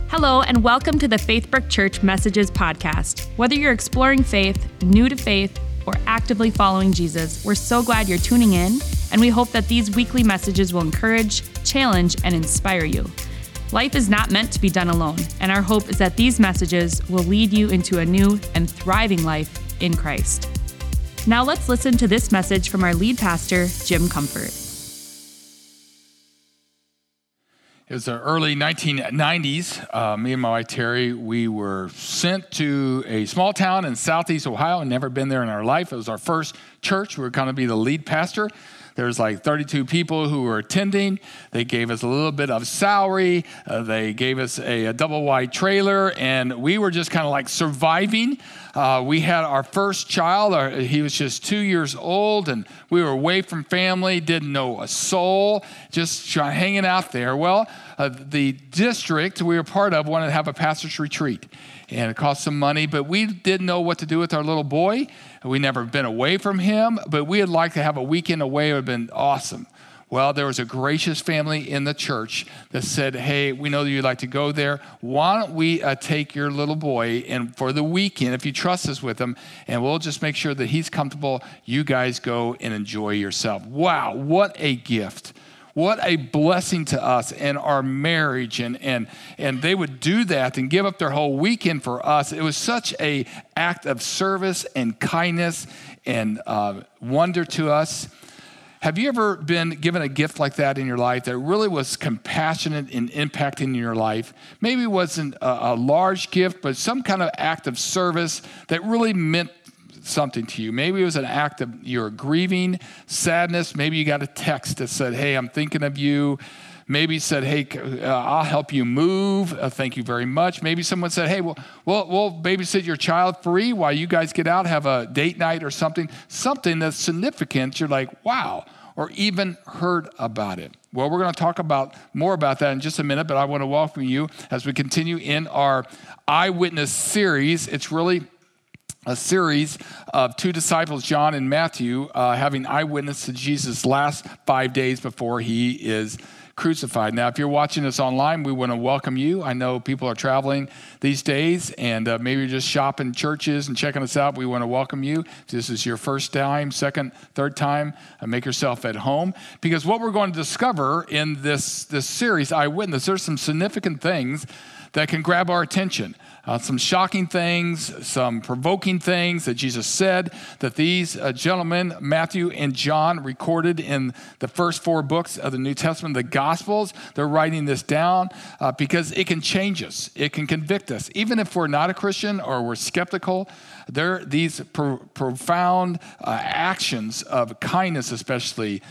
Hello, and welcome to the Faithbrook Church Messages podcast. Whether you're exploring faith, new to faith, or actively following Jesus, we're so glad you're tuning in, and we hope that these weekly messages will encourage, challenge, and inspire you. Life is not meant to be done alone, and our hope is that these messages will lead you into a new and thriving life in Christ. Now let's listen to this message from our lead pastor, Jim Comfort. It was the early 1990s. Me and my wife, Terry, we were sent to a small town in southeast Ohio and never been there in our life. It was our first church. We were going to be the lead pastor. There's like 32 people who were attending. They gave us a little bit of salary. They gave us a double wide trailer, and we were just kind of like surviving. We had our first child. He was just 2 years old, and we were away from family, didn't know a soul, just hanging out there. Well, the district we were part of wanted to have a pastor's retreat, and it cost some money, but we didn't know what to do with our little boy. We never been away from him, but we would like to have a weekend away. It would have been awesome. Well, there was a gracious family in the church that said, hey, we know that you'd like to go there. Why don't we take your little boy and for the weekend, if you trust us with him, and we'll just make sure that he's comfortable. You guys go and enjoy yourself. Wow, what a gift. What a blessing to us and our marriage, and they would do that and give up their whole weekend for us. It was such an act of service and kindness and wonder to us. Have you ever been given a gift like that in your life that really was compassionate and impacting your life? Maybe it wasn't a large gift, but some kind of act of service that really meant something to you. Maybe it was an act of your grieving, sadness. Maybe you got a text that said, hey, I'm thinking of you. Maybe said, hey, I'll help you move. Thank you very much. Maybe someone said, hey, we'll babysit your child free while you guys get out, have a date night or something that's significant. You're like, wow, or even heard about it. Well, we're going to talk more about that in just a minute, but I want to welcome you as we continue in our Eyewitness series. It's really a series of two disciples, John and Matthew, having eyewitness to Jesus' last 5 days before he is crucified. Now, if you're watching us online, we want to welcome you. I know people are traveling these days, and maybe you're just shopping churches and checking us out. We want to welcome you. If this is your first time, second, third time, make yourself at home. Because what we're going to discover in this series, Eyewitness, there's some significant things that can grab our attention. Some shocking things, some provoking things that Jesus said that these gentlemen, Matthew and John, recorded in the first 4 books of the New Testament, the Gospels. They're writing this down because it can change us. It can convict us. Even if we're not a Christian or we're skeptical, these profound actions of kindness especially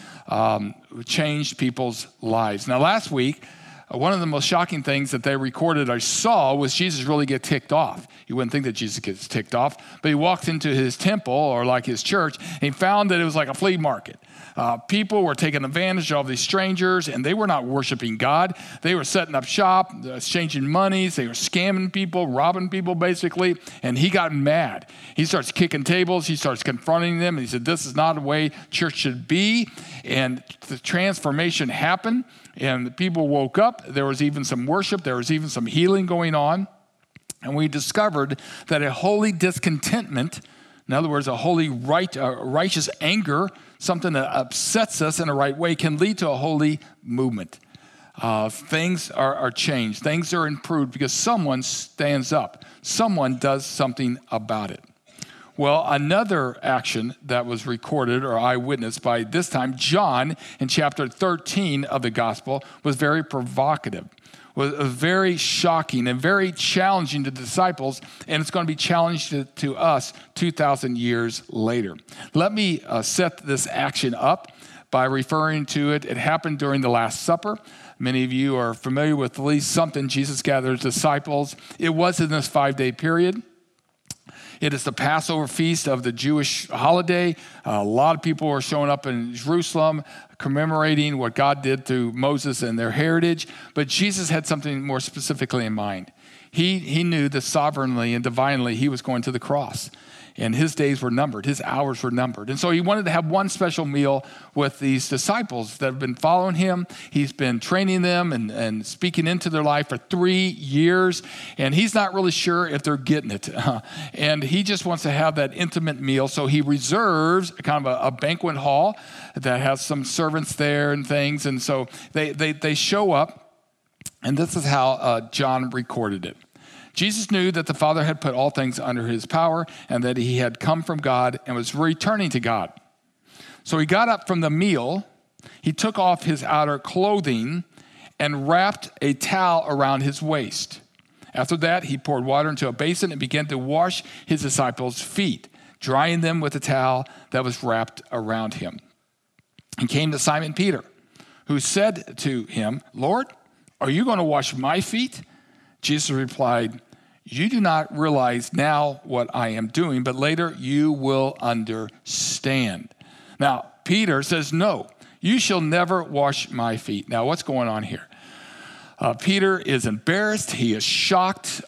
changed people's lives. Now, last week, one of the most shocking things that they recorded I saw was Jesus really get ticked off. You wouldn't think that Jesus gets ticked off, but he walked into his temple or like his church and he found that it was like a flea market. People were taking advantage of these strangers, and they were not worshiping God. They were setting up shop, exchanging monies. They were scamming people, robbing people basically, and he got mad. He starts kicking tables. He starts confronting them, and he said, this is not the way church should be, and the transformation happened, and the people woke up. There was even some worship. There was even some healing going on, and we discovered that a holy discontentment, in other words, a holy righteous anger, something that upsets us in a right way, can lead to a holy movement. Things are changed. Things are improved because someone stands up. Someone does something about it. Well, another action that was recorded or eyewitnessed by this time, John, in chapter 13 of the gospel, was very provocative. Was very shocking and very challenging to the disciples, and it's going to be challenging to us 2,000 years later. Let me set this action up by referring to it. It happened during the Last Supper. Many of you are familiar with at least something. Jesus gathered his disciples. It was in this 5-day period. It is the Passover feast of the Jewish holiday. A lot of people are showing up in Jerusalem commemorating what God did through Moses and their heritage. But Jesus had something more specifically in mind. He knew that sovereignly and divinely he was going to the cross. And his days were numbered. His hours were numbered. And so he wanted to have one special meal with these disciples that have been following him. He's been training them and speaking into their life for 3 years. And he's not really sure if they're getting it. And he just wants to have that intimate meal. So he reserves kind of a banquet hall that has some servants there and things. And so they show up. And this is how John recorded it. Jesus knew that the Father had put all things under his power and that he had come from God and was returning to God. So he got up from the meal, he took off his outer clothing and wrapped a towel around his waist. After that, he poured water into a basin and began to wash his disciples' feet, drying them with a towel that was wrapped around him. He came to Simon Peter, who said to him, "Lord, are you going to wash my feet?" Jesus replied, "You do not realize now what I am doing, but later you will understand." Now, Peter says, "No, you shall never wash my feet." Now, what's going on here? Peter is embarrassed. He is shocked.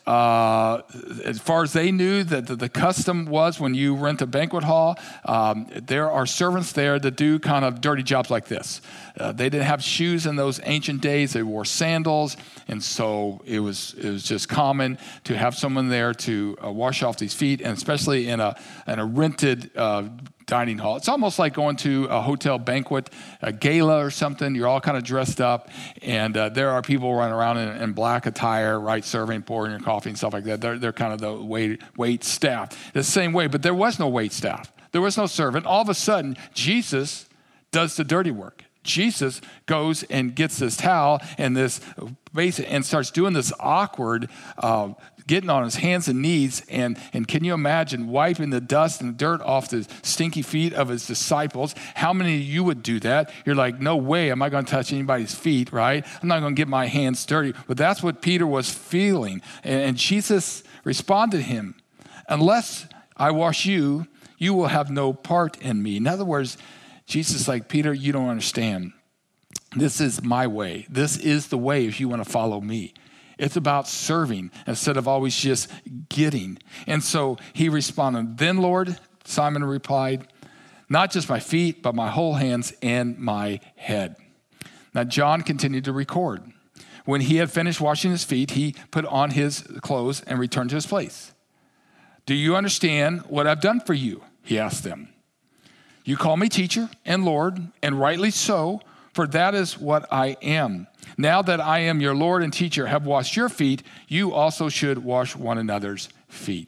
As far as they knew, that the custom was when you rent a banquet hall, there are servants there that do kind of dirty jobs like this. They didn't have shoes in those ancient days. They wore sandals. And so it was just common to have someone there to wash off these feet, and especially in a rented dining hall. It's almost like going to a hotel banquet, a gala or something. You're all kind of dressed up, and there are people running around in black attire, right, serving, pouring your coffee and stuff like that. They're kind of the wait staff. The same way, but there was no wait staff. There was no servant. All of a sudden, Jesus does the dirty work. Jesus goes and gets this towel and this basin and starts doing this awkward getting on his hands and knees, and can you imagine wiping the dust and the dirt off the stinky feet of his disciples? How many of you would do that? You're like, no way am I going to touch anybody's feet, right? I'm not going to get my hands dirty. But that's what Peter was feeling. And Jesus responded to him, "Unless I wash you, you will have no part in me." In other words, Jesus is like, "Peter, you don't understand. This is my way. This is the way if you want to follow me. It's about serving instead of always just getting." And so he responded, "Then, Lord," Simon replied, "not just my feet, but my whole hands and my head." Now, John continued to record. When he had finished washing his feet, he put on his clothes and returned to his place. "Do you understand what I've done for you?" he asked them. "You call me teacher and Lord, and rightly so, for that is what I am. Now that I am your Lord and teacher, have washed your feet, you also should wash one another's feet."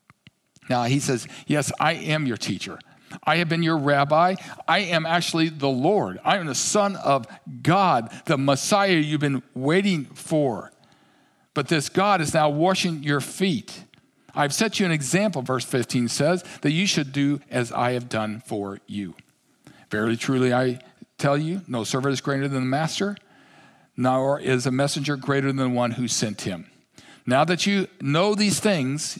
Now he says, yes, I am your teacher. I have been your rabbi. I am actually the Lord. I am the Son of God, the Messiah you've been waiting for. But this God is now washing your feet. "I've set you an example," verse 15 says, "that you should do as I have done for you. Verily, truly, I tell you, no servant is greater than the master, nor is a messenger greater than the one who sent him. Now that you know these things,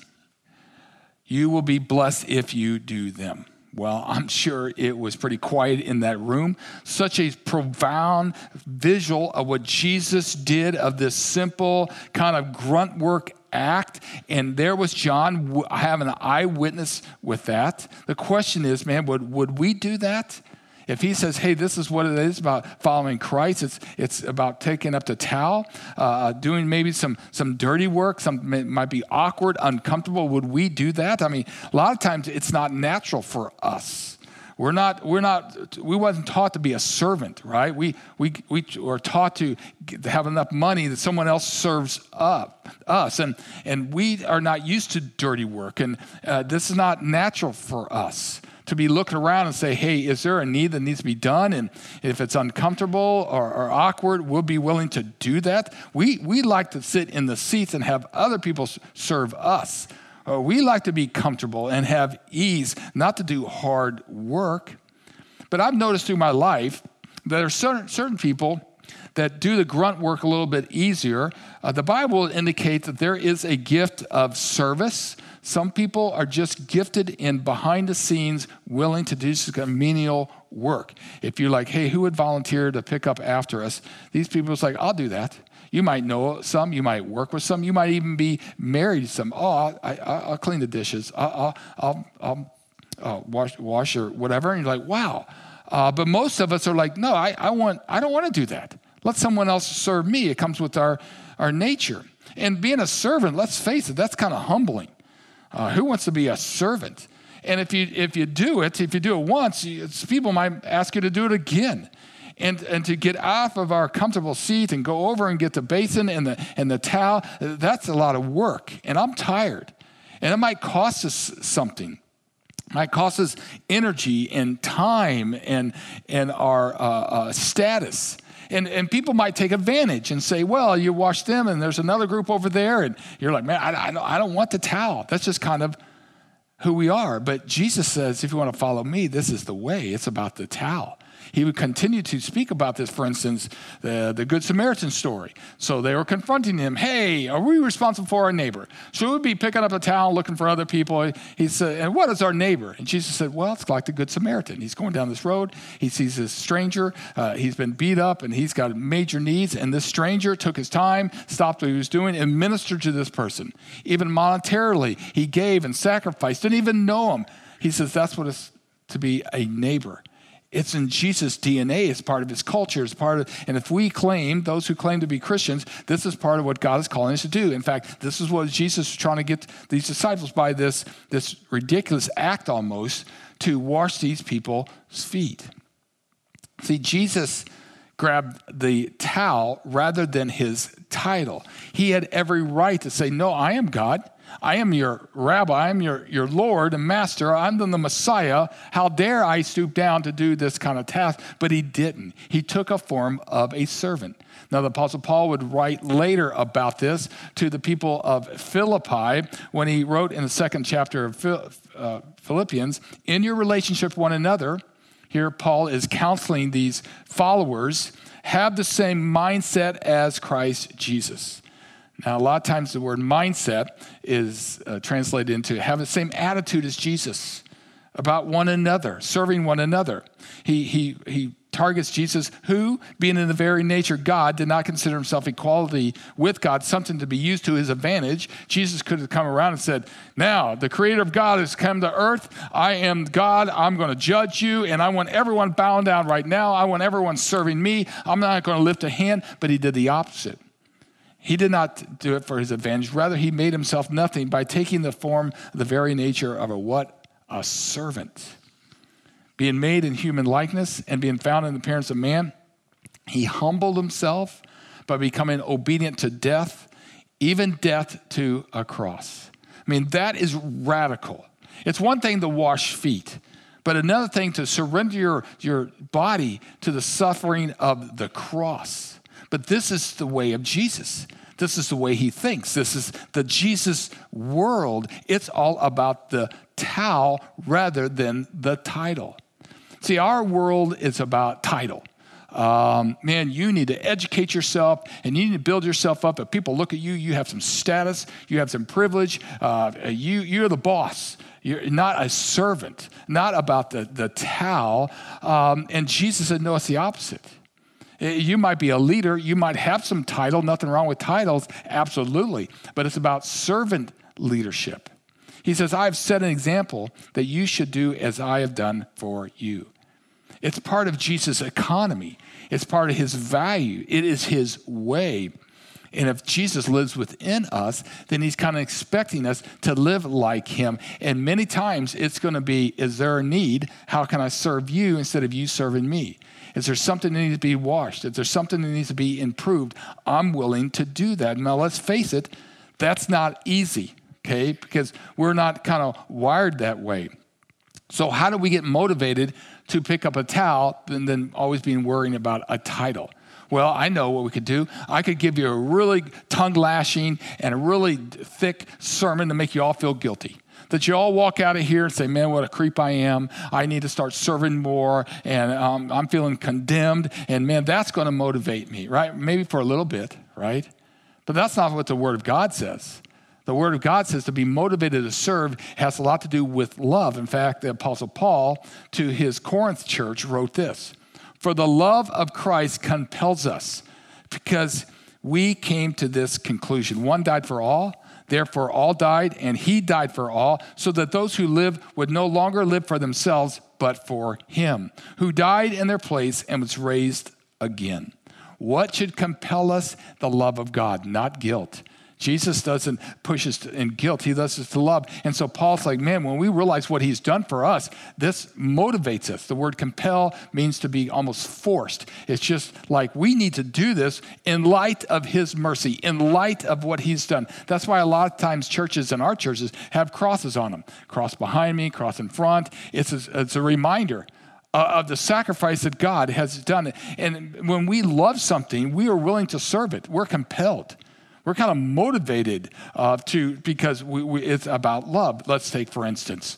you will be blessed if you do them." Well, I'm sure it was pretty quiet in that room. Such a profound visual of what Jesus did, of this simple kind of grunt work act. And there was John having an eyewitness with that. The question is, man, would we do that? If he says, hey, this is what it is about following Christ, it's about taking up the towel, doing maybe some dirty work, might be awkward, uncomfortable. Would we do that? I mean, a lot of times it's not natural for us. We wasn't taught to be a servant, right? We were taught to have enough money that someone else serves us. And we are not used to dirty work. And this is not natural for us to be looking around and say, hey, is there a need that needs to be done? And if it's uncomfortable or awkward, we'll be willing to do that. We like to sit in the seats and have other people serve us. We like to be comfortable and have ease, not to do hard work. But I've noticed through my life that there are certain people that do the grunt work a little bit easier. The Bible indicates that there is a gift of service. Some people are just gifted in behind the scenes, willing to do some menial work. If you're like, hey, who would volunteer to pick up after us? These people are like, I'll do that. You might know some. You might work with some. You might even be married to some. Oh, I'll clean the dishes. I'll wash or whatever. And you're like, wow. But most of us are like, no, I don't want to do that. Let someone else serve me. It comes with our nature. And being a servant, let's face it, that's kind of humbling. Who wants to be a servant? And if you do it once, people might ask you to do it again. And to get off of our comfortable seat and go over and get the basin and the towel, that's a lot of work. And I'm tired. And it might cost us something. It might cost us energy and time and our status. And people might take advantage and say, well, you wash them and there's another group over there. And you're like, man, I don't want the towel. That's just kind of who we are. But Jesus says, if you want to follow me, this is the way. It's about the towel. He would continue to speak about this, for instance, the Good Samaritan story. So they were confronting him, hey, are we responsible for our neighbor? Should we be picking up a towel looking for other people? He said, and what is our neighbor? And Jesus said, well, it's like the Good Samaritan. He's going down this road. He sees this stranger. He's been beat up, and he's got major needs. And this stranger took his time, stopped what he was doing, and ministered to this person. Even monetarily, he gave and sacrificed. Didn't even know him. He says that's what it's to be a neighbor. It's in Jesus' DNA. It's part of his culture. It's part of, and if those who claim to be Christians, this is part of what God is calling us to do. In fact, this is what Jesus was trying to get these disciples by this ridiculous act almost to wash these people's feet. See, Jesus grabbed the towel rather than his title. He had every right to say, no, I am God. I am your rabbi, I'm your Lord and master, I'm the Messiah. How dare I stoop down to do this kind of task? But he didn't. He took a form of a servant. Now, the Apostle Paul would write later about this to the people of Philippi when he wrote in the second chapter of Philippians, in your relationship with one another, here Paul is counseling these followers, have the same mindset as Christ Jesus. Now, a lot of times the word mindset is translated into have the same attitude as Jesus about one another, serving one another. He targets Jesus, who, being in the very nature God, did not consider himself equality with God something to be used to his advantage. Jesus could have come around and said, now, the creator of God has come to earth. I am God. I'm going to judge you, and I want everyone bowing down right now. I want everyone serving me. I'm not going to lift a hand, but he did the opposite. He did not do it for his advantage. Rather, he made himself nothing by taking the form, the very nature of a servant. Being made in human likeness and being found in the appearance of man, he humbled himself by becoming obedient to death, even death to a cross. I mean, that is radical. It's one thing to wash feet, but another thing to surrender your body to the suffering of the cross. But this is the way of Jesus. This is the way he thinks. This is the Jesus world. It's all about the towel rather than the title. See, our world is about title. Man, you need to educate yourself and you need to build yourself up. If people look at you, you have some status, you have some privilege, you're the boss. You're not a servant, not about the towel. And Jesus said, no, it's the opposite. You might be a leader. You might have some title. Nothing wrong with titles. Absolutely. But it's about servant leadership. He says, I've set an example that you should do as I have done for you. It's part of Jesus' economy. It's part of his value. It is his way. And if Jesus lives within us, then he's kind of expecting us to live like him. And many times it's going to be, is there a need? How can I serve you instead of you serving me? Is there something that needs to be washed? Is there something that needs to be improved? I'm willing to do that. Now, let's face it, that's not easy, okay? Because we're not kind of wired that way. So how do we get motivated to pick up a towel and then always being worrying about a title? Well, I know what we could do. I could give you a really tongue lashing and a really thick sermon to make you all feel guilty. That you all walk out of here and say, man, what a creep I am. I need to start serving more, and I'm feeling condemned, and man, that's going to motivate me, right? Maybe for a little bit, right? But that's not what the Word of God says. The Word of God says to be motivated to serve has a lot to do with love. In fact, the Apostle Paul to his Corinth church wrote this, for the love of Christ compels us, because we came to this conclusion. One died for all, therefore all died, and he died for all, so that those who live would no longer live for themselves, but for him, who died in their place and was raised again. What should compel us? The love of God, not guilt. Jesus doesn't push us in guilt. He does us to love. And so Paul's like, man, when we realize what he's done for us, this motivates us. The word compel means to be almost forced. It's just like we need to do this in light of his mercy, in light of what he's done. That's why a lot of times churches and our churches have crosses on them. Cross behind me, cross in front. It's a reminder of the sacrifice that God has done. And when we love something, we are willing to serve it. We're compelled. We're kind of motivated because it's about love. Let's take, for instance,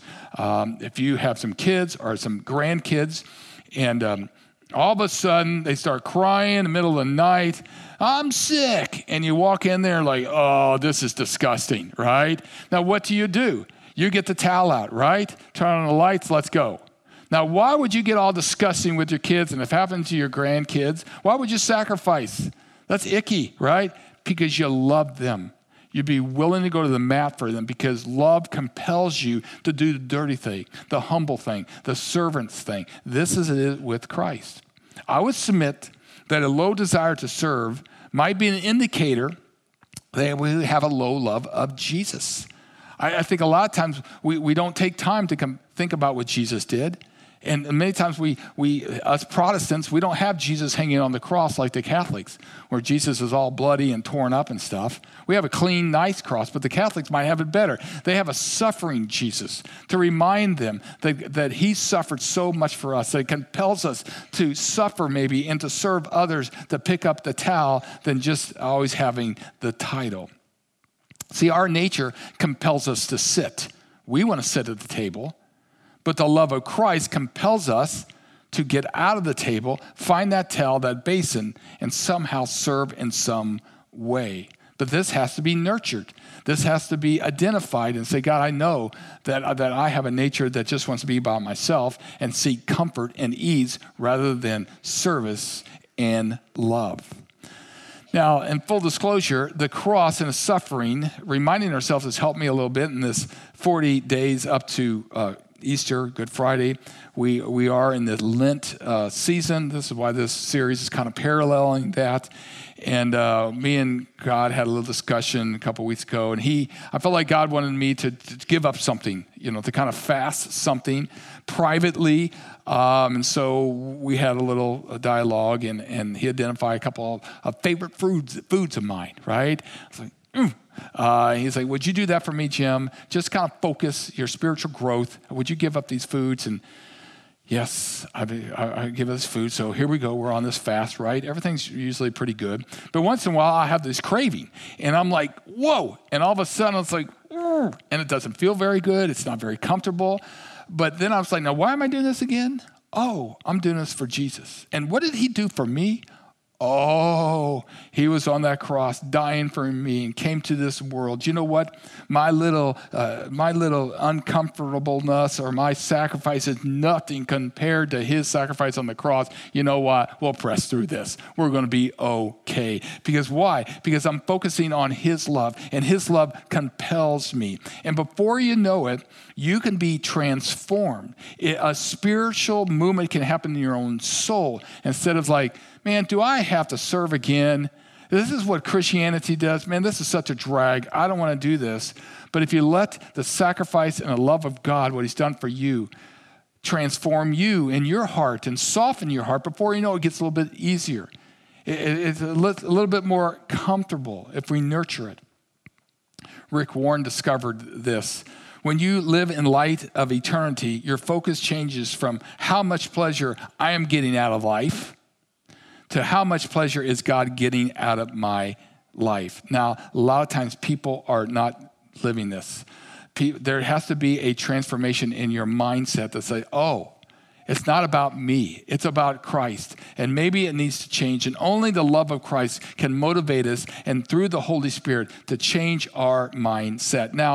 if you have some kids or some grandkids, and all of a sudden they start crying in the middle of the night, I'm sick, and you walk in there like, oh, this is disgusting, right? Now, what do? You get the towel out, right? Turn on the lights, let's go. Now, why would you get all disgusting with your kids, and if it happens to your grandkids, why would you sacrifice? That's icky, right? Because you love them. You'd be willing to go to the mat for them because love compels you to do the dirty thing, the humble thing, the servant's thing. This is it with Christ. I would submit that a low desire to serve might be an indicator that we have a low love of Jesus. I think a lot of times we don't take time to think about what Jesus did. And many times we, us Protestants, we don't have Jesus hanging on the cross like the Catholics, where Jesus is all bloody and torn up and stuff. We have a clean, nice cross, but the Catholics might have it better. They have a suffering Jesus to remind them that he suffered so much for us, that it compels us to suffer maybe and to serve others, to pick up the towel than just always having the title. See, our nature compels us to sit. We want to sit at the table. But the love of Christ compels us to get out of the table, find that towel, that basin, and somehow serve in some way. But this has to be nurtured. This has to be identified and say, God, I know that I have a nature that just wants to be by myself and seek comfort and ease rather than service and love. Now, in full disclosure, the cross and the suffering, reminding ourselves has helped me a little bit in this 40 days up to Easter, Good Friday. We are in the Lent season. This is why this series is kind of paralleling that. And me and God had a little discussion a couple weeks ago, and I felt like God wanted me to give up something, to kind of fast something privately. And so we had a little dialogue, and he identified a couple of favorite foods of mine, right? I was like, he's like, would you do that for me, Jim? Just kind of focus your spiritual growth. Would you give up these foods? And yes, I give this food. So here we go. We're on this fast, right? Everything's usually pretty good. But once in a while, I have this craving. And I'm like, whoa. And all of a sudden, it's like, and it doesn't feel very good. It's not very comfortable. But then I was like, now, why am I doing this again? Oh, I'm doing this for Jesus. And what did he do for me? Oh, he was on that cross dying for me and came to this world. You know what? My little uncomfortableness or my sacrifice is nothing compared to his sacrifice on the cross. You know what? We'll press through this. We're going to be okay. Because why? Because I'm focusing on his love, and his love compels me. And before you know it, you can be transformed. A spiritual movement can happen in your own soul instead of like, man, do I have to serve again? This is what Christianity does. Man, this is such a drag. I don't want to do this. But if you let the sacrifice and the love of God, what he's done for you, transform you in your heart and soften your heart, before you know it gets a little bit easier. It's a little bit more comfortable if we nurture it. Rick Warren discovered this. When you live in light of eternity, your focus changes from how much pleasure I am getting out of life to how much pleasure is God getting out of my life. Now, a lot of times people are not living this. There has to be a transformation in your mindset that say, oh, it's not about me. It's about Christ. And maybe it needs to change. And only the love of Christ can motivate us and through the Holy Spirit to change our mindset. Now,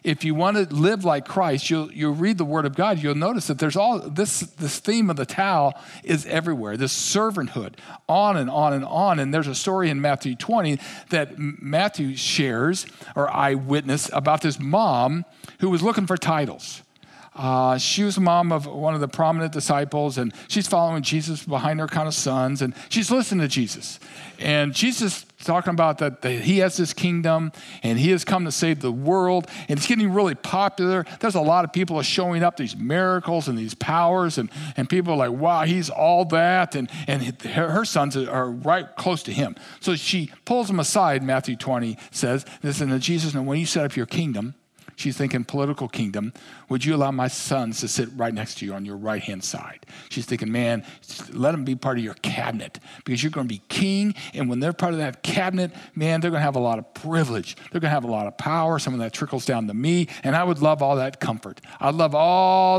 if you want to live like Christ, you'll read the Word of God, you'll notice that there's all this theme of the towel is everywhere, this servanthood, on and on and on. And there's a story in Matthew 20 that Matthew shares, or eyewitness, about this mom who was looking for titles. She was the mom of one of the prominent disciples, and she's following Jesus behind her kind of sons, and she's listening to Jesus. And Jesus talking about that he has this kingdom, and he has come to save the world, and it's getting really popular. There's a lot of people are showing up these miracles and these powers, and people are like, wow, he's all that, and her sons are right close to him. So she pulls him aside, Matthew 20 says, listen to Jesus, and when you set up your kingdom, she's thinking political kingdom, would you allow my sons to sit right next to you on your right-hand side? She's thinking, man, let them be part of your cabinet because you're going to be king. And when they're part of that cabinet, man, they're going to have a lot of privilege. They're going to have a lot of power. Some of that trickles down to me. And I would love all that comfort. I'd love all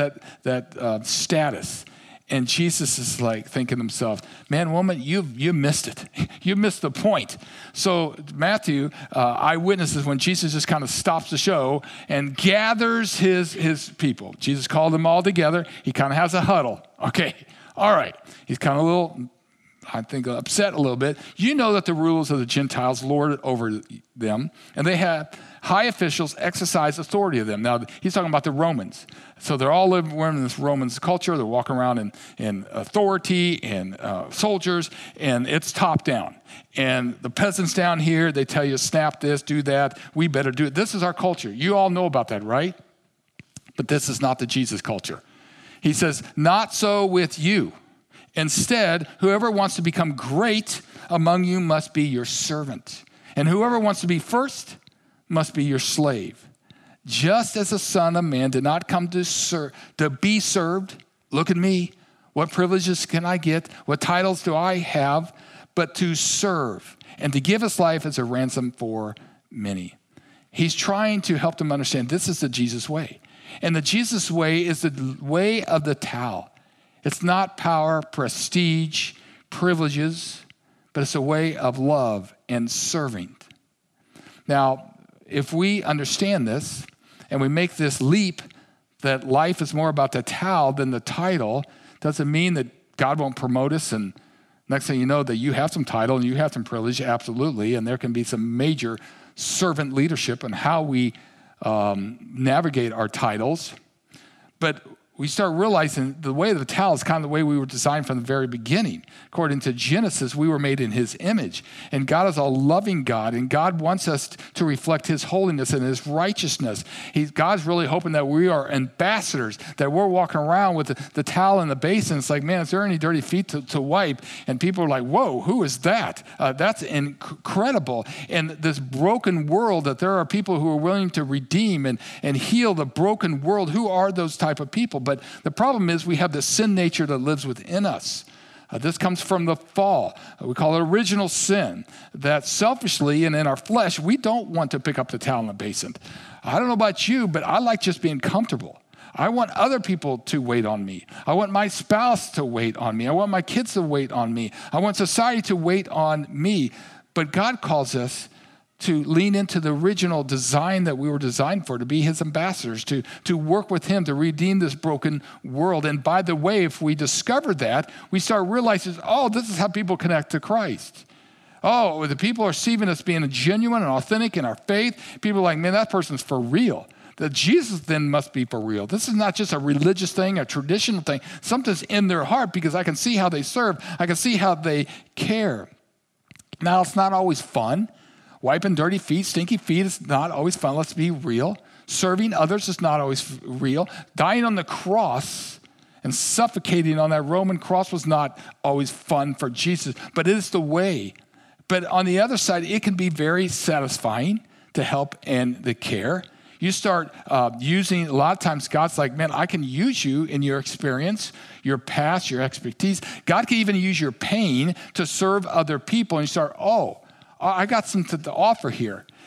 that status. And Jesus is like thinking to himself, man, woman, you missed it. You missed the point. So Matthew eyewitnesses when Jesus just kind of stops the show and gathers his people. Jesus called them all together. He kind of has a huddle. Okay, all right. He's kind of a little, I think, upset a little bit. You know that the rulers of the Gentiles lord it over them, and they have high officials exercise authority of them. Now, he's talking about the Romans. So they're all living in this Roman culture. They're walking around in authority and soldiers, and it's top down. And the peasants down here, they tell you, snap this, do that. We better do it. This is our culture. You all know about that, right? But this is not the Jesus culture. He says, not so with you. Instead, whoever wants to become great among you must be your servant. And whoever wants to be first must be your slave. Just as the Son of Man did not come to be served. Look at me. What privileges can I get? What titles do I have? But to serve and to give his life as a ransom for many. He's trying to help them understand this is the Jesus way. And the Jesus way is the way of the towel. It's not power, prestige, privileges, but it's a way of love and serving. Now, if we understand this and we make this leap that life is more about the towel than the title, doesn't mean that God won't promote us and next thing you know that you have some title and you have some privilege, absolutely, and there can be some major servant leadership on how we navigate our titles. But we start realizing the way of the towel is kind of the way we were designed from the very beginning. According to Genesis, we were made in his image. And God is a loving God, and God wants us to reflect his holiness and his righteousness. God's really hoping that we are ambassadors, that we're walking around with the towel in the basin. It's like, man, is there any dirty feet to wipe? And people are like, whoa, who is that? That's incredible. In this broken world, that there are people who are willing to redeem and heal the broken world. Who are those type of people? But the problem is we have the sin nature that lives within us. This comes from the fall. We call it original sin, that selfishly and in our flesh, we don't want to pick up the towel in the basin. I don't know about you, but I like just being comfortable. I want other people to wait on me. I want my spouse to wait on me. I want my kids to wait on me. I want society to wait on me. But God calls us to lean into the original design that we were designed for, to be his ambassadors, to work with him, to redeem this broken world. And by the way, if we discover that, we start realizing, oh, this is how people connect to Christ. Oh, the people are seeing us being genuine and authentic in our faith. People are like, man, that person's for real. That Jesus then must be for real. This is not just a religious thing, a traditional thing. Something's in their heart because I can see how they serve. I can see how they care. Now, it's not always fun. Wiping dirty feet, stinky feet is not always fun. Let's be real. Serving others is not always real. Dying on the cross and suffocating on that Roman cross was not always fun for Jesus, but it is the way. But on the other side, it can be very satisfying to help and the care. You start using, a lot of times God's like, man, I can use you in your experience, your past, your expertise. God can even use your pain to serve other people. And you start, I got something to offer here.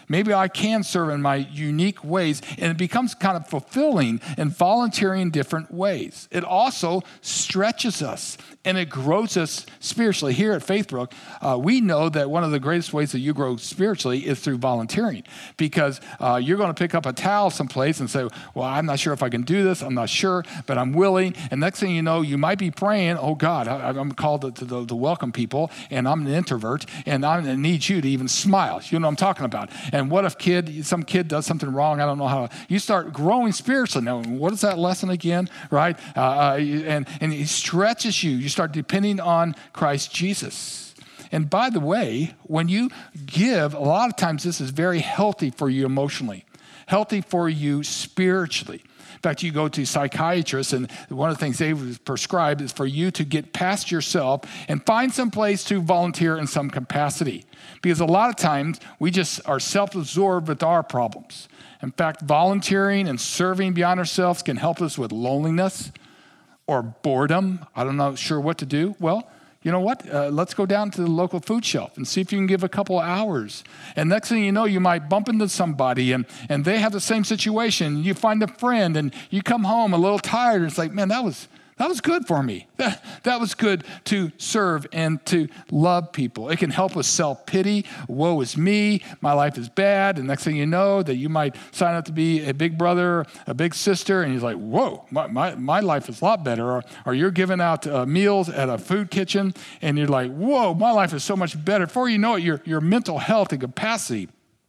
Maybe I can serve in my unique ways, and it becomes kind of fulfilling and volunteering in different ways. It also stretches us and it grows us spiritually. Here at Faithbrook, we know that one of the greatest ways that you grow spiritually is through volunteering, because you're going to pick up a towel someplace and say, well, I'm not sure if I can do this. I'm not sure, but I'm willing. And next thing you know, you might be praying, oh God, I'm called to welcome people, and I'm an introvert, and I need you to even smile. You know what I'm talking about. And what if some kid does something wrong? I don't know how. You start growing spiritually. Now, what is that lesson again, right? And he stretches you. You start depending on Christ Jesus. And by the way, when you give, a lot of times this is very healthy for you emotionally, healthy for you spiritually. In fact, you go to psychiatrists, and one of the things they prescribe is for you to get past yourself and find some place to volunteer in some capacity. Because a lot of times, we just are self-absorbed with our problems. In fact, volunteering and serving beyond ourselves can help us with loneliness or boredom. I don't know, sure what to do. Well, you know what? Let's go down to the local food shelf and see if you can give a couple of hours. And next thing you know, you might bump into somebody and they have the same situation. You find a friend and you come home a little tired. And it's like, man, that was good for me. That was good to serve and to love people. It can help with self-pity. Woe is me. My life is bad. And next thing you know, that you might sign up to be a big brother, a big sister, and you're like, whoa, my life is a lot better. Or you're giving out meals at a food kitchen, and you're like, whoa, my life is so much better. Before you know it, your mental health and capacity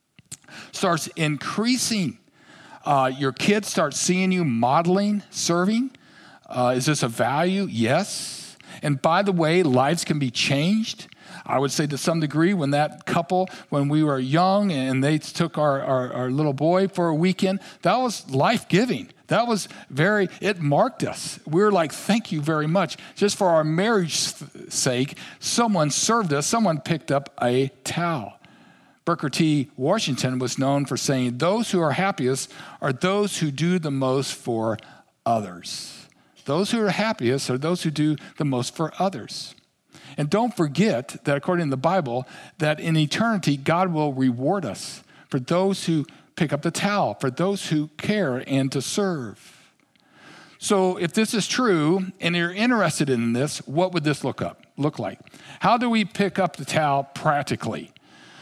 starts increasing. Your kids start seeing you modeling, serving. Is this a value? Yes. And by the way, lives can be changed. I would say to some degree, when we were young and they took our little boy for a weekend, that was life-giving. That was it marked us. We were like, thank you very much. Just for our marriage's sake, someone served us, someone picked up a towel. Booker T. Washington was known for saying, those who are happiest are those who do the most for others. Those who are happiest are those who do the most for others. And don't forget that according to the Bible, that in eternity, God will reward us for those who pick up the towel, for those who care and to serve. So if this is true and you're interested in this, what would this look like? How do we pick up the towel practically?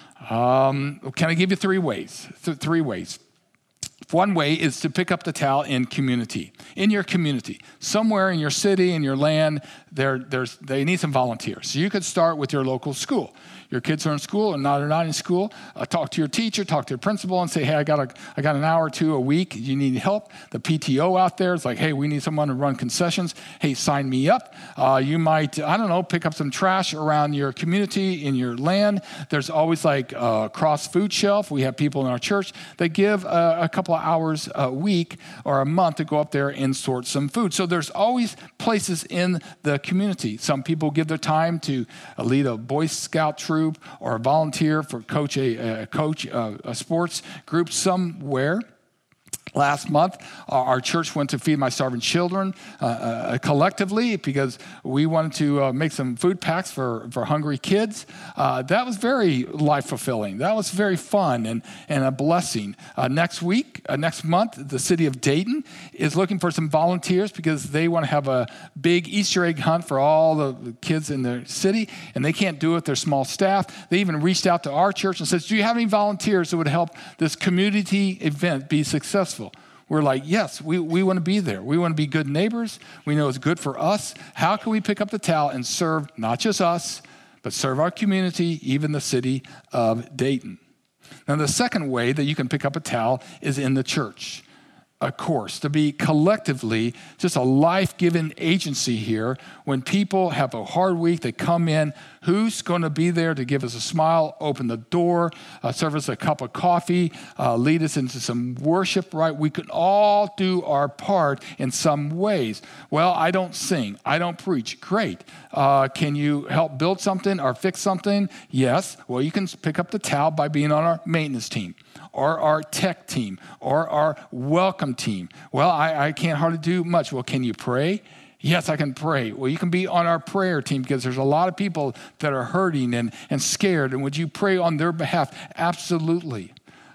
Can I give you 3 ways? 3 ways. One way is to pick up the towel in your community. Somewhere in your city, in your land, they need some volunteers. So you could start with your local school. Your kids are in school or not in school. Talk to your teacher, talk to your principal and say, hey, I got an hour or 2 a week. You need help? The PTO out there is like, hey, we need someone to run concessions. Hey, sign me up. You might, pick up some trash around your community, in your land. There's always like a cross food shelf. We have people in our church that give a couple of hours a week or a month to go up there and sort some food. So there's always places in the community. Some people give their time to lead a Boy Scout troop or volunteer for a sports group somewhere. Last month, our church went to Feed My Starving Children collectively because we wanted to make some food packs for hungry kids. That was very life-fulfilling. That was very fun and a blessing. Next month, the city of Dayton is looking for some volunteers because they want to have a big Easter egg hunt for all the kids in their city, and they can't do it with their small staff. They even reached out to our church and said, do you have any volunteers that would help this community event be successful? We're like, yes, we want to be there. We want to be good neighbors. We know it's good for us. How can we pick up the towel and serve not just us, but serve our community, even the city of Dayton? Now, the second way that you can pick up a towel is in the church. Of course, to be collectively just a life-giving agency here. When people have a hard week, they come in. Who's going to be there to give us a smile, open the door, serve us a cup of coffee, lead us into some worship, right? We can all do our part in some ways. Well, I don't sing. I don't preach. Great. Can you help build something or fix something? Yes. Well, you can pick up the towel by being on our maintenance team, or our tech team, or our welcome team. Well, I can't hardly do much. Well, can you pray? Yes, I can pray. Well, you can be on our prayer team because there's a lot of people that are hurting and scared. And would you pray on their behalf? Absolutely.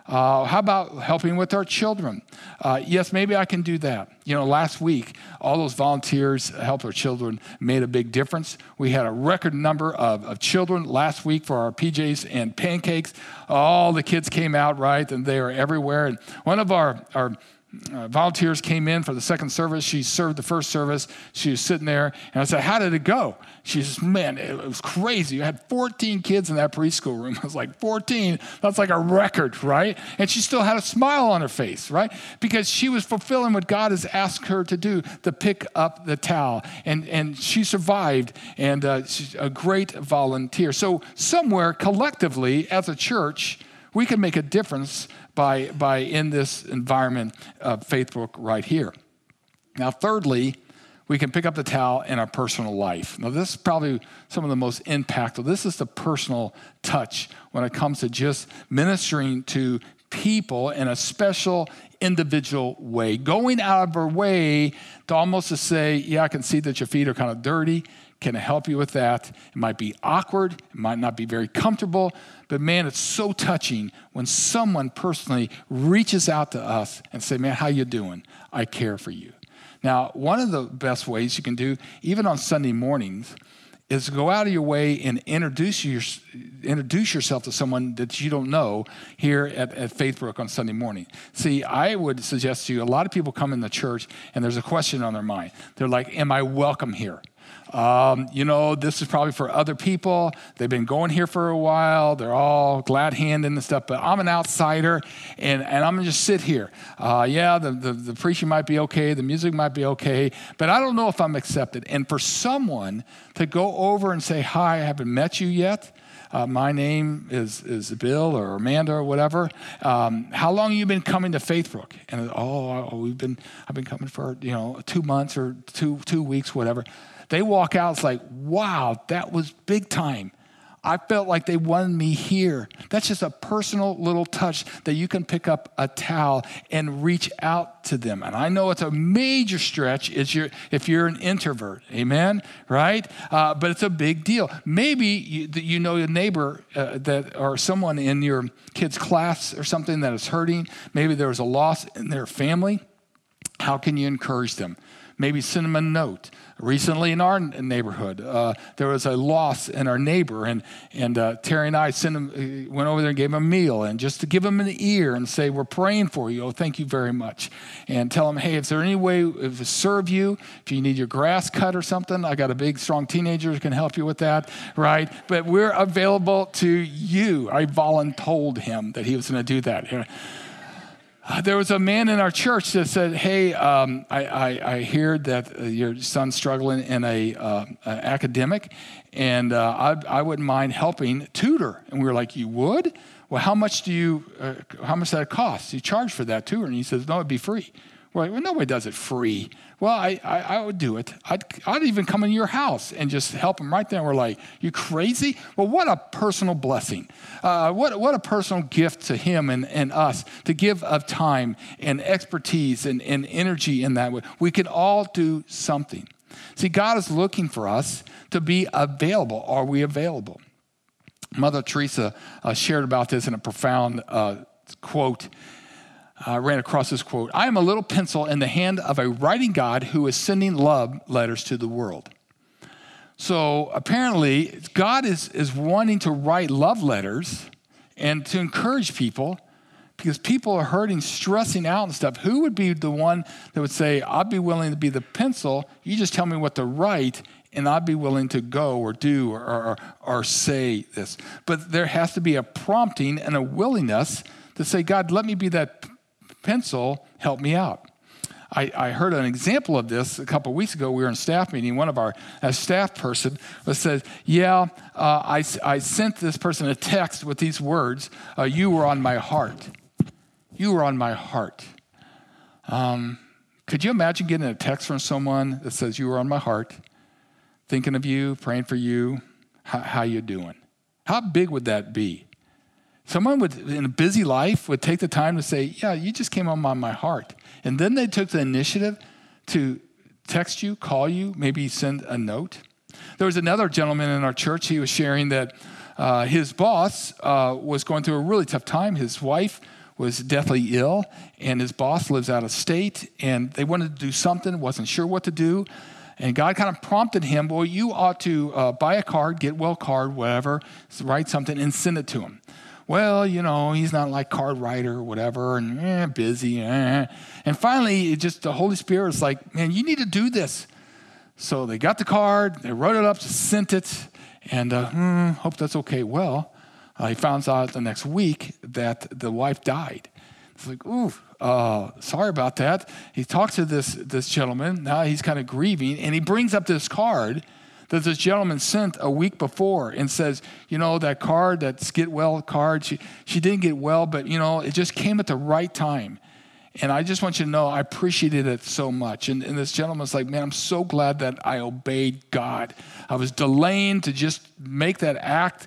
How about helping with our children? Yes, maybe I can do that. Last week, all those volunteers helped our children, made a big difference. We had a record number of children last week for our PJs and pancakes. All the kids came out, right, and they are everywhere. And one of our volunteers came in for the second service. She served the first service. She was sitting there, and I said, how did it go? She says, man, it was crazy. You had 14 kids in that preschool room. I was like, 14? That's like a record, right? And she still had a smile on her face, right? Because she was fulfilling what God has asked her to do, to pick up the towel. And she survived, and she's a great volunteer. So somewhere, collectively, as a church, we can make a difference by in this environment of Faithbrook right here. Now, thirdly, we can pick up the towel in our personal life. Now, this is probably some of the most impactful. This is the personal touch when it comes to just ministering to people in a special, individual way. Going out of our way to almost to say, yeah, I can see that your feet are kind of dirty. Can I help you with that? It might be awkward. It might not be very comfortable. But man, it's so touching when someone personally reaches out to us and say, man, how you doing? I care for you. Now, one of the best ways you can do, even on Sunday mornings, is go out of your way and introduce yourself to someone that you don't know here at Faithbrook on Sunday morning. See, I would suggest to you, a lot of people come in the church and there's a question on their mind. They're like, am I welcome here? This is probably for other people. They've been going here for a while. They're all glad-handed and stuff, but I'm an outsider, and I'm going to just sit here. The preaching might be okay. The music might be okay, but I don't know if I'm accepted. And for someone to go over and say, hi, I haven't met you yet. My name is Bill or Amanda or whatever. How long have you been coming to Faithbrook? And I've been coming for 2 months or two weeks, whatever. They walk out, it's like, wow, that was big time. I felt like they wanted me here. That's just a personal little touch that you can pick up a towel and reach out to them. And I know it's a major stretch if you're an introvert, amen, right? But it's a big deal. Maybe you know a neighbor or someone in your kid's class or something that is hurting. Maybe there was a loss in their family. How can you encourage them? Maybe send them a note. Recently in our neighborhood, there was a loss in our neighbor, and Terry and I went over there and gave him a meal, and just to give him an ear and say, we're praying for you. Oh, thank you very much. And tell him, hey, is there any way to serve you? If you need your grass cut or something, I got a big, strong teenager who can help you with that, right? But we're available to you. I voluntold him that he was going to do that. There was a man in our church that said, hey, I hear that your son's struggling in an academic, and I wouldn't mind helping tutor. And we were like, you would? Well, how much does that cost? You charge for that tutor? And he says, no, it'd be free. We're like, well, nobody does it free. Well, I would do it. I'd even come in your house and just help him right there. And we're like, you crazy? Well, what a personal blessing. What a personal gift to him and us to give of time and expertise and energy in that way. We can all do something. See, God is looking for us to be available. Are we available? Mother Teresa shared about this in a profound quote. I ran across this quote. I am a little pencil in the hand of a writing God who is sending love letters to the world. So apparently, God is wanting to write love letters and to encourage people because people are hurting, stressing out and stuff. Who would be the one that would say, I'd be willing to be the pencil. You just tell me what to write, and I'd be willing to go or do or say this. But there has to be a prompting and a willingness to say, God, let me be that pencil, help me out. I heard an example of this a couple of weeks ago. We were in staff meeting. One of our staff person said, I sent this person a text with these words, you were on my heart. You were on my heart. Could you imagine getting a text from someone that says, you were on my heart, thinking of you, praying for you, how you doing? How big would that be? Someone would, in a busy life, would take the time to say, yeah, you just came on my heart. And then they took the initiative to text you, call you, maybe send a note. There was another gentleman in our church. He was sharing that his boss was going through a really tough time. His wife was deathly ill, and his boss lives out of state, and they wanted to do something, wasn't sure what to do. And God kind of prompted him, well, you ought to buy a card, get well card, whatever, write something and send it to him. Well, he's not like card writer or whatever, and busy. And finally, the Holy Spirit was like, man, you need to do this. So they got the card, they wrote it up, sent it, and hope that's okay. Well, he found out the next week that the wife died. It's like, ooh, sorry about that. He talks to this gentleman. Now he's kind of grieving, and he brings up this card that this gentleman sent a week before and says, that card, that get well card, she didn't get well, but, it just came at the right time. And I just want you to know I appreciated it so much. And this gentleman's like, man, I'm so glad that I obeyed God. I was delaying to just make that act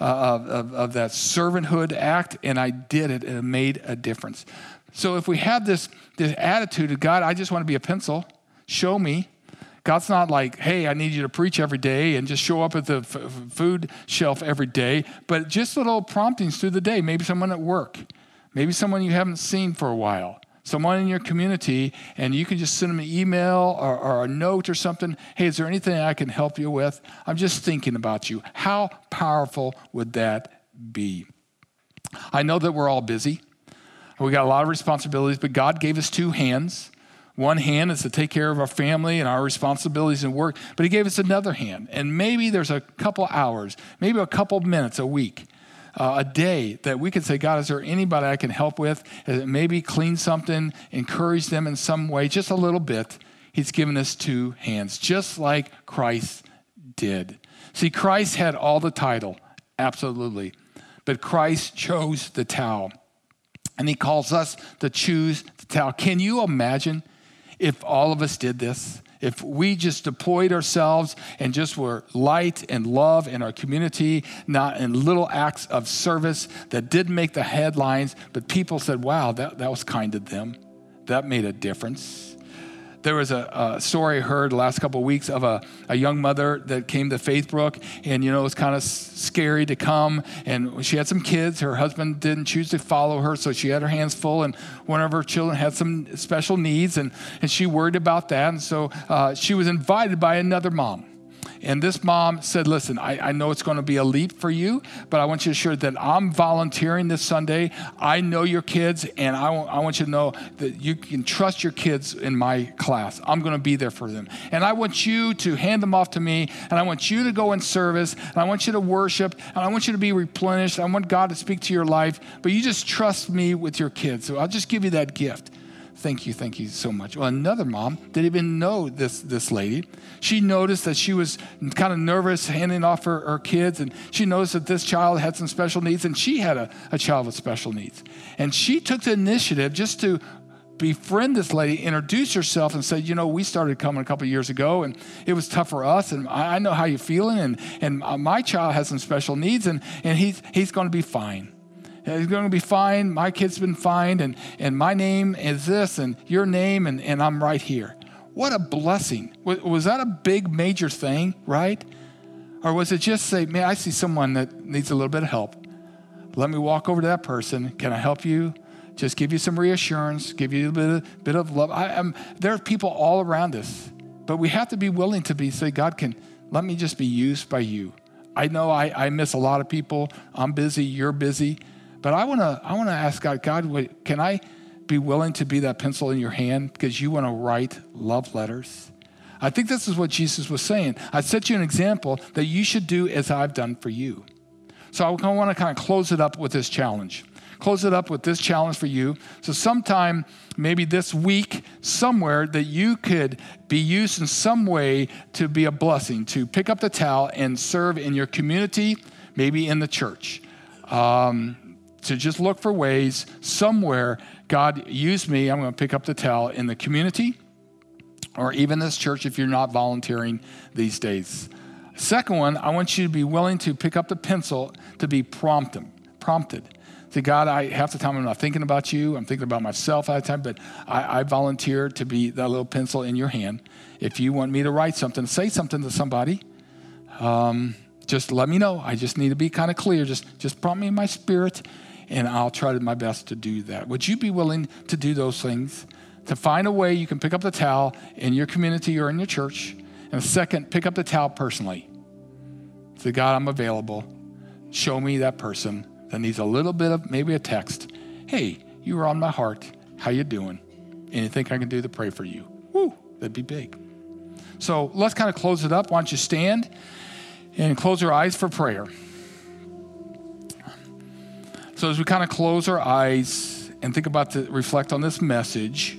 of that servanthood act, and I did it, and it made a difference. So if we have this attitude of, God, I just want to be a pencil, show me. God's not like, hey, I need you to preach every day and just show up at the food shelf every day, but just little promptings through the day. Maybe someone at work, maybe someone you haven't seen for a while, someone in your community, and you can just send them an email or a note or something. Hey, is there anything I can help you with? I'm just thinking about you. How powerful would that be? I know that we're all busy. We got a lot of responsibilities, but God gave us two hands. One hand is to take care of our family and our responsibilities and work, but he gave us another hand. And maybe there's a couple hours, maybe a couple minutes a week, a day that we can say, God, is there anybody I can help with? Maybe clean something, encourage them in some way, just a little bit. He's given us two hands, just like Christ did. See, Christ had all the title, absolutely, but Christ chose the towel. And he calls us to choose the towel. Can you imagine if all of us did this? If we just deployed ourselves and just were light and love in our community, not in little acts of service that didn't make the headlines, but people said, wow, that was kind of them. That made a difference. There was a story I heard the last couple of weeks of a young mother that came to Faithbrook, and, it was kind of scary to come, and she had some kids. Her husband didn't choose to follow her, so she had her hands full, and one of her children had some special needs, and she worried about that, and so she was invited by another mom. And this mom said, listen, I know it's going to be a leap for you, but I want you to assure that I'm volunteering this Sunday. I know your kids, and I want you to know that you can trust your kids in my class. I'm going to be there for them. And I want you to hand them off to me, and I want you to go in service, and I want you to worship, and I want you to be replenished. I want God to speak to your life, but you just trust me with your kids. So I'll just give you that gift. Thank you so much. Well, another mom didn't even know this lady. She noticed that she was kind of nervous handing off her kids, and she noticed that this child had some special needs, and she had a child with special needs. And she took the initiative just to befriend this lady, introduce herself, and say, we started coming a couple of years ago, and it was tough for us, and I know how you're feeling, and my child has some special needs, and he's going to be fine. He's going to be fine. My kid's been fine, and my name is this, and your name, and I'm right here. What a blessing. Was that a big, major thing, right? Or was it just say, man, I see someone that needs a little bit of help. Let me walk over to that person. Can I help you? Just give you some reassurance, give you a bit of love. There are people all around us, but we have to be willing to say, God, let me just be used by you. I know I miss a lot of people. I'm busy. You're busy. But I want to ask God, can I be willing to be that pencil in your hand because you want to write love letters? I think this is what Jesus was saying. I set you an example that you should do as I've done for you. So I want to kind of close it up with this challenge. Close it up with this challenge for you. So sometime, maybe this week, somewhere that you could be used in some way to be a blessing, to pick up the towel and serve in your community, maybe in the church. To just look for ways somewhere, God, use me, I'm going to pick up the towel in the community or even this church if you're not volunteering these days. Second one, I want you to be willing to pick up the pencil to be prompted. Say, God, half the time I'm not thinking about you, I'm thinking about myself all the time, but I volunteer to be that little pencil in your hand. If you want me to write something, say something to somebody, just let me know. I just need to be kind of clear. Just prompt me in my spirit. and I'll try my best to do that. Would you be willing to do those things? To find a way you can pick up the towel in your community or in your church. And second, pick up the towel personally. Say, God, I'm available. Show me that person that needs a little bit of maybe a text. Hey, you were on my heart. How you doing? Anything I can do to pray for you? Woo, that'd be big. So let's kind of close it up. Why don't you stand and close your eyes for prayer. So as we kind of close our eyes and think about reflect on this message,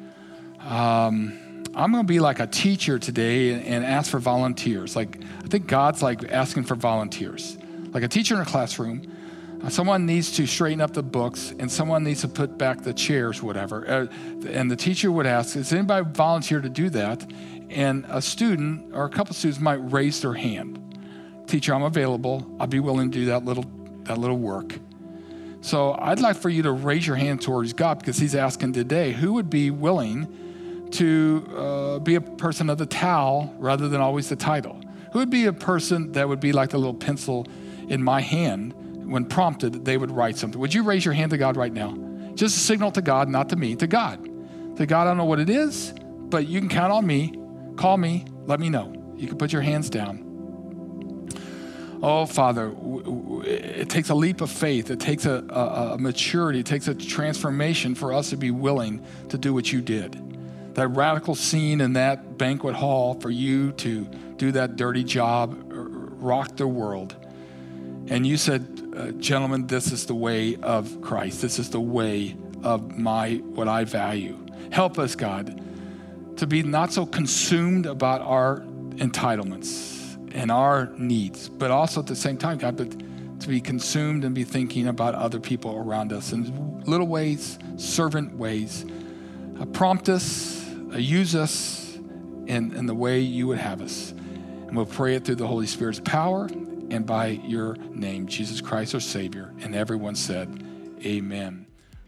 I'm going to be like a teacher today and ask for volunteers. I think God's asking for volunteers. Like a teacher in a classroom, someone needs to straighten up the books and someone needs to put back the chairs, whatever. And the teacher would ask, does anybody volunteer to do that? And a student or a couple students might raise their hand. Teacher, I'm available. I'll be willing to do that little work. So I'd like for you to raise your hand towards God because he's asking today, who would be willing to be a person of the towel rather than always the title? Who would be a person that would be like the little pencil in my hand when prompted, they would write something? Would you raise your hand to God right now? Just a signal to God, not to me, to God. To God, I don't know what it is, but you can count on me. Call me, let me know. You can put your hands down. Oh, Father, it takes a leap of faith. It takes a maturity. It takes a transformation for us to be willing to do what you did. That radical scene in that banquet hall for you to do that dirty job rocked the world. And you said, gentlemen, this is the way of Christ. This is the way of what I value. Help us, God, to be not so consumed about our entitlements and our needs, but also at the same time, God, to be consumed and be thinking about other people around us in little ways, servant ways. Prompt us, use us in the way you would have us. And we'll pray it through the Holy Spirit's power and by your name, Jesus Christ, our Savior. And everyone said, amen.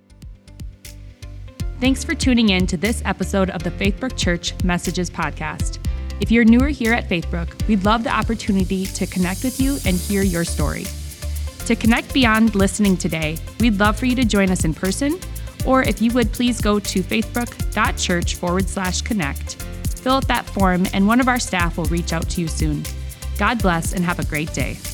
Thanks for tuning in to this episode of the Faithbrook Church Messages Podcast. If you're newer here at Faithbrook, we'd love the opportunity to connect with you and hear your story. To connect beyond listening today, we'd love for you to join us in person, or if you would please go to faithbrook.church/connect. Fill out that form and one of our staff will reach out to you soon. God bless and have a great day.